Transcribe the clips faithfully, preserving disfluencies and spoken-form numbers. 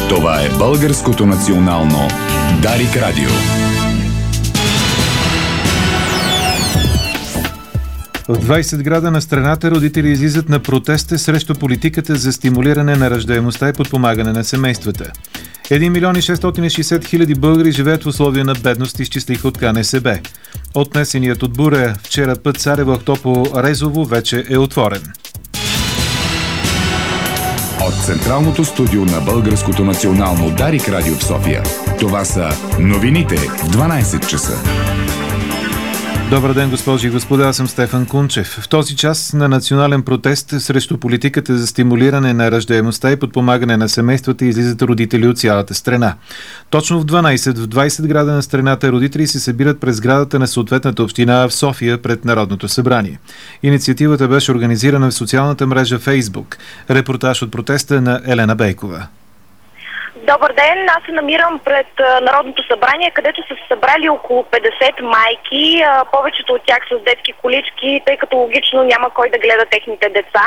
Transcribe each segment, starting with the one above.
Това е Българското национално Дарик Радио. В двайсет града на страната родители излизат на протеста срещу политиката за стимулиране на раждаемостта и подпомагане на семействата. един милион и шестстотин и шейсет хиляди българи живеят в условия на бедност, изчислиха от КНСБ. Отнесеният от буря вчера път Царево Ахтопол Резово вече е отворен. От Централното студио на Българското национално Дарик Радио в София. Това са новините в дванайсет часа. Добър ден, госпожи и господа, аз съм Стефан Кунчев. В този час на национален протест срещу политиката за стимулиране на раждаемостта и подпомагане на семействата излизат родители от цялата страна. Точно в дванайсет, в двайсет града на страната родители се събират през сградата на съответната община в София пред Народното събрание. Инициативата беше организирана в социалната мрежа Фейсбук. Репортаж от протеста на Елена Бейкова. Добър ден, аз се намирам пред Народното събрание, където са се събрали около петдесет майки, повечето от тях с детски колички, тъй като логично няма кой да гледа техните деца.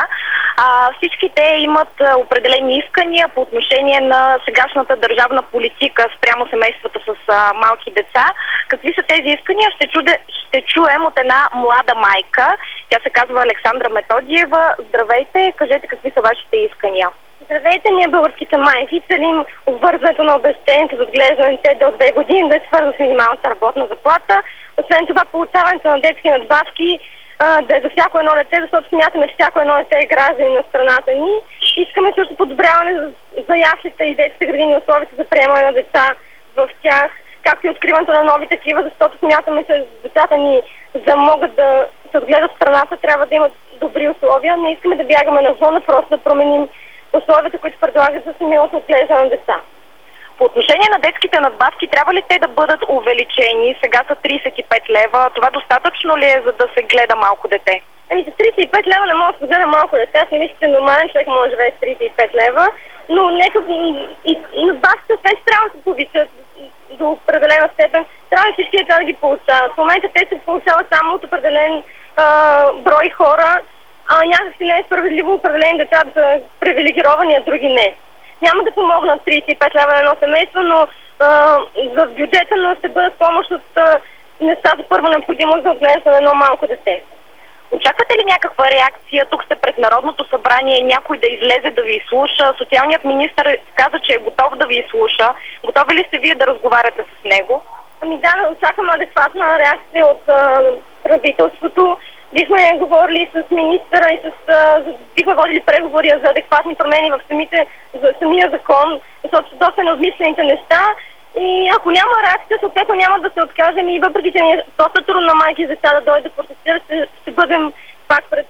Всички те имат определени искания по отношение на сегашната държавна политика спрямо семействата с малки деца. Какви са тези искания? Ще, чуде, ще чуем от една млада майка. Тя се казва Александра Методиева. Здравейте, кажете какви са вашите искания. Здравейте, ние българските майки целим обвързването на обезщетението за отглеждане до две години да е свързано с минималната работна заплата. Освен това, получаването на детски надбавки а, да е за всяко едно дете, защото смятаме, че всяко едно дете е гражданин на страната ни. Искаме също подобряване за, за яслите и детските градини, условията за приемане на деца в тях, както и откриването на нови такива, защото смятаме, че децата ни, за да могат да се отгледат в страната, трябва да имат добри условия. Не искаме да бягаме на зона, просто да променим условията, които предлагат за семейното отглеждане на деца. По отношение на детските надбавки, трябва ли те да бъдат увеличени? Сега са трийсет и пет лева. Това достатъчно ли е, за да се гледа малко дете? Ами за трийсет и пет лева не може да се гледа малко дете. Аз не мисля, че нормален човек може да живее с трийсет и пет лева, но нека и надбавките вече трябва да се повишат до определена степен. Трябва всички деца да ги получават. В момента те се получават само от определен а, брой хора. А някакси не е справедливо определени деца да са привилегировани, а други не. Няма да помогнат трийсет и пет лева на едно семейство, но а, за бюджета но ще бъдат помощ от а, неща за първа необходимост за отглеждане на едно малко дете. Очаквате ли някаква реакция? Тук сте пред Народното събрание, някой да излезе да ви изслуша? Социалният министър каза, че е готов да ви изслуша. Готови ли сте вие да разговаряте с него? Ами да, очаквам адекватна реакция от а, правителството. Бихме говорили с министъра и с... А, бихме водили преговори за адекватни промени в самите, за самия закон, защото са доста необмислените неща. И ако няма реакция, съответно няма да се откажем и въпреки, че ни е доста трудно на майки и деца да дойдат да протестират, ще, ще бъдем пак пред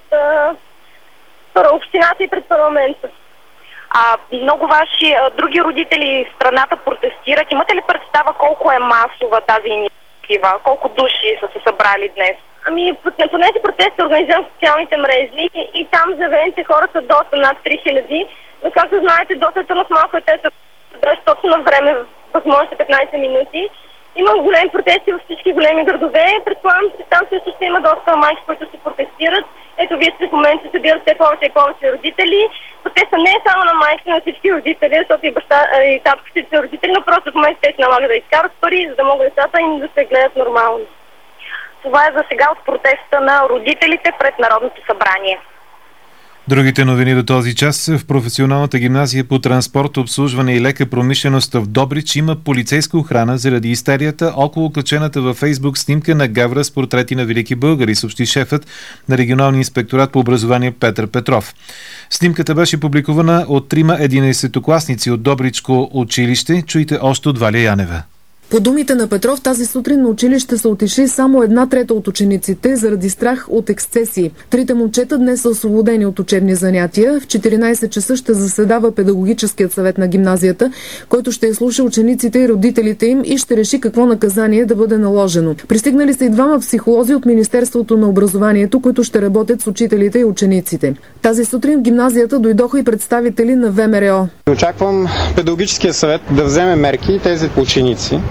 а, общината и пред парламента. А много ваши а, други родители в страната протестират. Имате ли представа колко е масова тази инициатива? Колко души са се събрали днес? Ами, по тези протести организирам социалните мрежи и там заявените хора са доста над три хиляди. Но както знаете, доста трудно с малко те са точно на време, възможно петнайсет минути. Има големи протести във всички големи градове. Предполагам, че там също ще има доста майки, които ще протестират. Ето, вие сте в момента се събират все повече и повече родители. Протеста не е само на майките, на всички родители, защото и баща и татковците са родители, но просто в момента те се налагат да изкарат пари, за да могат децата им да се гледат нормално. Това е за сега от протеста на родителите пред Народното събрание. Другите новини до този час. В професионалната гимназия по транспорт, обслужване и лека промишленост в Добрич има полицейска охрана заради истерията около качената във Фейсбук снимка на гавра с портрети на велики българи, съобщи шефът на регионалния инспекторат по образование Петър Петров. Снимката беше публикувана от трима единайсетокласници от Добричко училище. Чуйте още от Валя Янева. По думите на Петров, тази сутрин на училище са отишли само една трета от учениците заради страх от ексцесии. Трите момчета днес са освободени от учебни занятия. В четиринайсет часа ще заседава педагогическият съвет на гимназията, който ще изслуша учениците и родителите им и ще реши какво наказание да бъде наложено. Пристигнали са и двама психолози от Министерството на образованието, които ще работят с учителите и учениците. Тази сутрин в гимназията дойдоха и представители на ВМРО. Очаквам педагогическия съвет да вземе мерки тези ученици,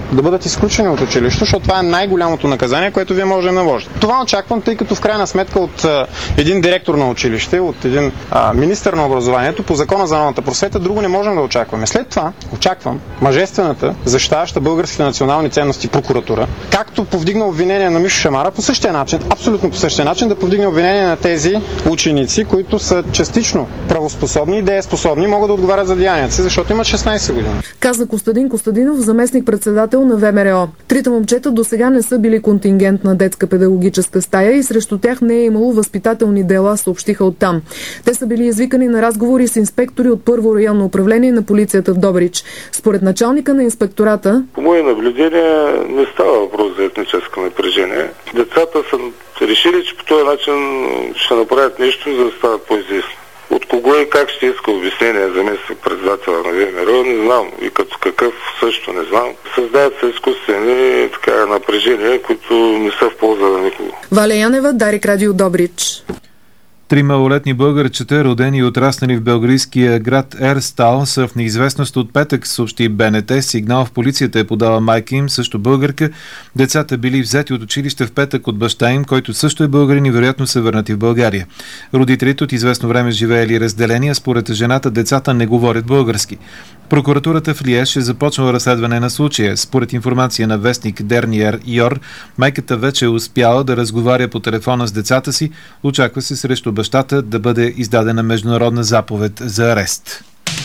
да бъдат изключени от училище, защото това е най-голямото наказание, което вие може да наложите. Това очаквам, тъй като в крайна сметка от а, един директор на училище, от един а, министър на образованието по закона за народната просвета, друго не можем да очакваме. След това очаквам мъжествената, защитаваща българските национални ценности прокуратура, както повдигна обвинение на Мишо Шамара, по същия начин, абсолютно по същия начин, да повдигне обвинение на тези ученици, които са частично правоспособни и дееспособни, могат да отговарят за деянията си, защото имат шестнайсет години. Каза Костадин Костадинов, заместник-председател на ВМРО. Трите момчета досега не са били контингент на детска педагогическа стая и срещу тях не е имало възпитателни дела, съобщиха оттам. Те са били извикани на разговори с инспектори от първо районно управление на полицията в Добрич. Според началника на инспектората, по мои наблюдения не става въпрос за етническо напрежение. Децата са решили, че по този начин ще направят нещо, за да стават по-известни. От кого и как ще иска обяснение за заместник-председателя на ВМРО, не знам. И като какъв също не знам. Създават се изкуствени така напрежения, които не са в полза на никого. Валя Янева, Дарик Радио Добрич. Три малолетни българчета, родени и отраснали в белгийския град Ерстал, са в неизвестност от петък, съобщи БНТ. Сигнал в полицията е подала майка им, също българка. Децата били взети от училище в петък от баща им, който също е българин и вероятно са върнати в България. Родителите от известно време живеели разделени, а според жената децата не говорят български. Прокуратурата в Лиеж е започнала разследване на случая. Според информация на вестник Дерниер Йор, майката вече е успяла да разговаря по телефона с децата си. Очаква се срещу бащата да бъде издадена международна заповед за арест.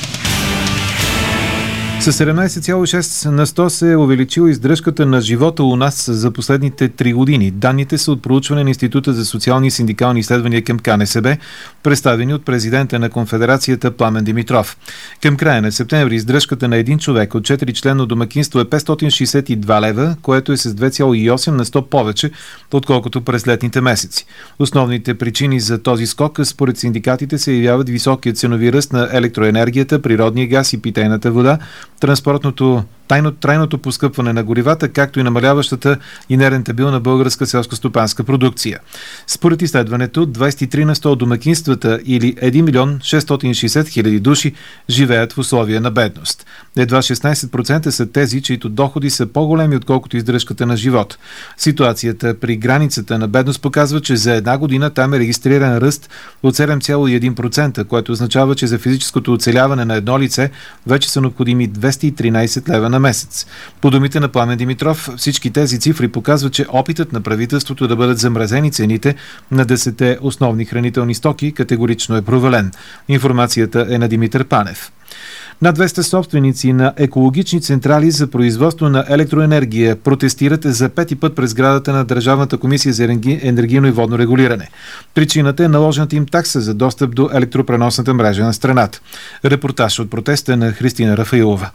С седемнайсет цяло и шест на сто се е увеличила издръжката на живота у нас за последните три години. Данните са от проучване на Института за социални и синдикални изследвания към КНСБ, представени от президента на конфедерацията Пламен Димитров. Към края на септември издръжката на един човек от четири членно домакинство е петстотин шейсет и два лева, което е с две цяло и осем на сто повече, отколкото през летните месеци. Основните причини за този скок според синдикатите се явяват високият ценови ръст на електроенергията, природния газ и питейната вода, транспортното тайно, трайното поскъпване на горивата, както и намаляващата и нерентабилна българска селскостопанска продукция. Според изследването, двайсет и три на сто от домакинствата или един милион шестстотин и шейсет хиляди души живеят в условия на бедност. Едва шестнайсет процента са тези, чието доходи са по-големи, отколкото издръжката на живот. Ситуацията при границата на бедност показва, че за една година там е регистриран ръст от седем цяло и едно процента, което означава, че за физическото оцеляване на едно лице вече са необходими двеста и тринайсет лева на месец. По думите на Пламен Димитров, всички тези цифри показват, че опитът на правителството да бъдат замразени цените на десетте основни хранителни стоки категорично е провален. Информацията е на Димитър Панев. Над двеста собственици на екологични централи за производство на електроенергия протестират за пети път през сградата на Държавната комисия за енергийно и водно регулиране. Причината е наложената им такса за достъп до електропреносната мрежа на страната. Репортаж от протеста на Христина Рафаилова.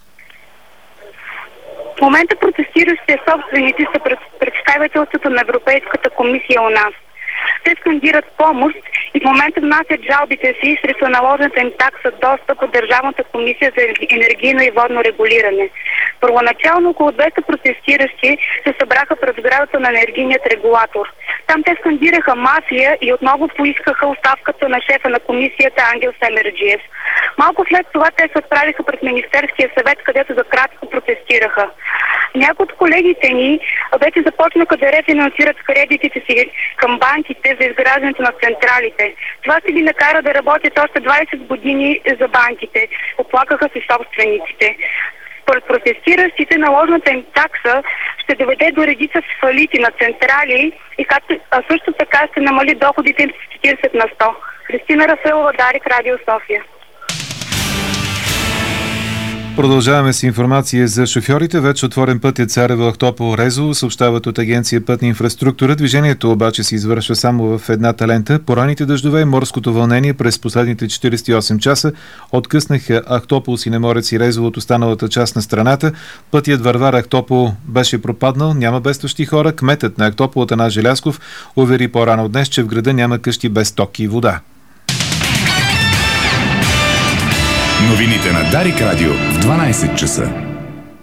В момента протестиращите собственици са пред представителството на Европейската комисия у нас. Те скандират помощ и в момента внасят жалбите си срещу наложената им такса достъп от Държавната комисия за енергийно и водно регулиране. Първоначално около двеста протестиращи се събраха пред сградата на енергийният регулатор. Там те скандираха мафия и отново поискаха оставката на шефа на комисията Ангел Семерджиев. Малко след това те се отправиха пред Министерския съвет, където за кратко протестираха. Някои от колегите ни вече започнаха да рефинансират кредитите си към банките за изграждането на централите. Това ще ги накара да работят още двайсет години за банките. Оплакаха си собствениците. Според протестиращите, наложената им такса ще доведе до редица фалити на централи и както, а също така ще намали доходите им с четирийсет на сто. Христина Рафаилова, Дарик Радио София. Продължаваме с информация за шофьорите. Вече отворен път е Царево Ахтопол Резово, съобщават от Агенция Пътна инфраструктура. Движението обаче се извършва само в едната лента. По ранните дъждове и морското вълнение през последните четирийсет и осем часа откъснаха Ахтопол, Синеморец и Резово от останалата част на страната. Пътят Варвара Ахтопол беше пропаднал, няма бедстващи хора. Кметът на Ахтопол Атанас Желязков увери по-рано днес, че в града няма къщи без ток и вода. Новините на Дарик Радио в дванайсет часа.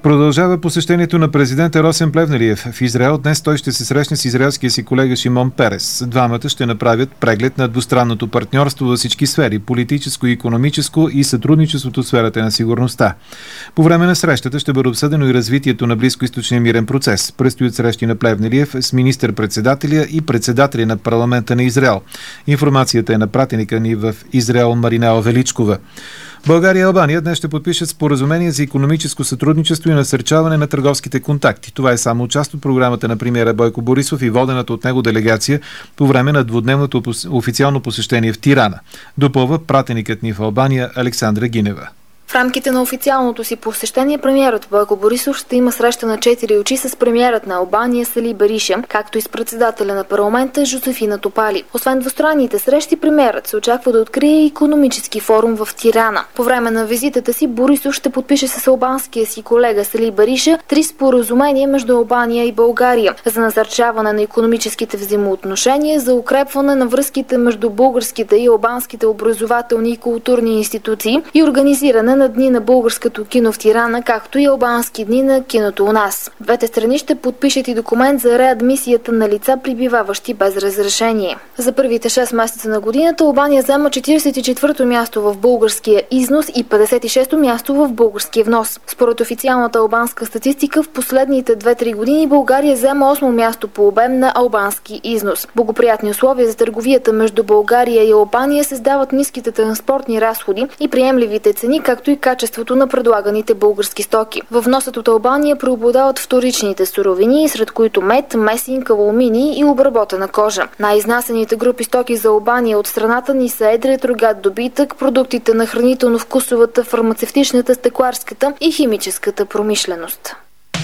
Продължава посещението на президента Росен Плевнелиев в Израел. Днес той ще се срещне с израелския си колега Шимон Перес. Двамата ще направят преглед на двустранното партньорство във всички сфери – политическо, икономическо и сътрудничеството в сферата на сигурността. По време на срещата ще бъде обсъдено и развитието на близкоизточния мирен процес. Предстоят срещи на Плевнелиев с министър-председателя и председателя на парламента на Израел. Информацията е на пратеника ни в Израел Маринела Величкова. България и Албания днес ще подпишат споразумение за икономическо сътрудничество и насърчаване на търговските контакти. Това е само част от програмата на премиера Бойко Борисов и водената от него делегация по време на двудневното официално посещение в Тирана. Допълва пратеникът ни в Албания Александра Гинева. В рамките на официалното си посещение премиерът Бойко Борисов ще има среща на четири очи с премиерът на Албания Сали Бериша, както и с председателя на парламента Жозефина Топали. Освен двустранните срещи, премиерът се очаква да открие икономически форум в Тирана. По време на визитата си Борисов ще подпише с албанския си колега Сали Бериша три споразумения между Албания и България за насърчаване на икономическите взаимоотношения, за укрепване на връзките между българските и албанските образователни и културни институции и организиране на дни на българското кино в Тирана, както и албански дни на киното у нас. Двете страни ще подпишат и документ за реадмисията на лица, пребиваващи без разрешение. За първите шест месеца на годината Албания взема четиридесет и четвърто място в българския износ и петдесет и шесто място в българския внос. Според официалната албанска статистика, в последните две-три години България взема осмо място по обем на албански износ. Благоприятни условия за търговията между България и Албания създават ниските транспортни разходи и приемливите цени, както и качеството на предлаганите български стоки. Във вносът от Албания преобладават вторичните суровини, сред които мед, месинг, алуминий и обработена кожа. Най-изнасените групи стоки за Албания от страната ни са едрият рогат добитък, продуктите на хранително-вкусовата, фармацевтичната, стекларската и химическата промишленост.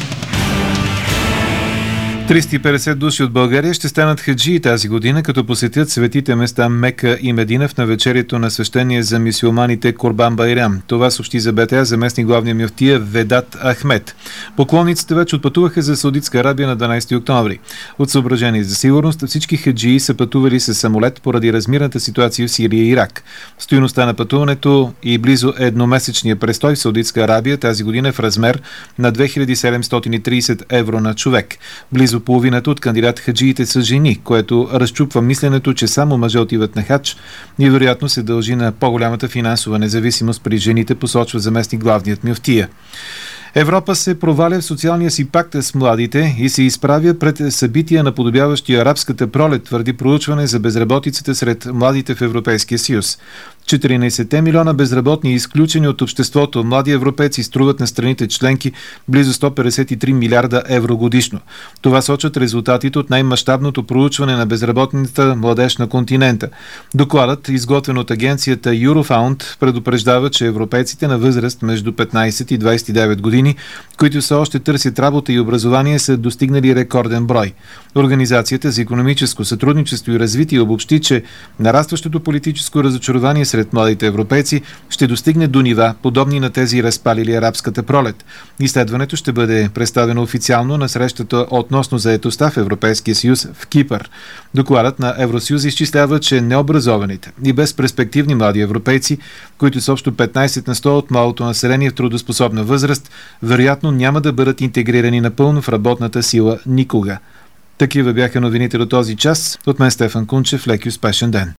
триста и петдесет души от България ще станат хаджии тази година, като посетят светите места Мека и Медина в навечерието на свещение за мюсюлманите Курбан Байрам. Това съобщи за БТА заместник главния мюфтия Ведат Ахмед. Поклонниците вече отпътуваха за Саудитска Арабия на дванадесети октомври. От съображение за сигурност всички хаджии са пътували с самолет поради размирната ситуация в Сирия и Ирак. Стойността на пътуването и близо едномесечния престой в Саудитска Арабия тази година е в размер на две хиляди седемстотин и тридесет евро на човек. Близо половината от кандидат хаджиите са жени, което разчупва мисленето, че само мъже отиват на хадж и вероятно се дължи на по-голямата финансова независимост при жените, посочва заместник главният мюфтия. Европа се проваля в социалния си пакт с младите и се изправя пред събития, наподобяващи арабската пролет, твърди проучване за безработицата сред младите в Европейския съюз. четиринадесет милиона безработни и изключени от обществото млади европейци струват на страните членки близо сто петдесет и три милиарда евро годишно. Това сочат резултатите от най-мащабното проучване на безработната младеж на континента. Докладът, изготвен от агенцията Eurofound, предупреждава, че европейците на възраст между петнадесет и двадесет и девет години, които са още търсят работа и образование, са достигнали рекорден брой. Организацията за икономическо сътрудничество и развитие обобщи, че нарастващото политическо разочарование сред младите европейци ще достигне до нива, подобни на тези разпалили арабската пролет. Изследването ще бъде представено официално на срещата относно заетостта в Европейския съюз в Кипър. Докладът на Евросъюз изчислява, че необразованите и безперспективни млади европейци, които са общо петнадесет на сто от малото население в трудоспособна възраст, вероятно няма да бъдат интегрирани напълно в работната сила никога. Такива бяха новините до този час. От мен Стефан Кунчев. Лек и успешен ден!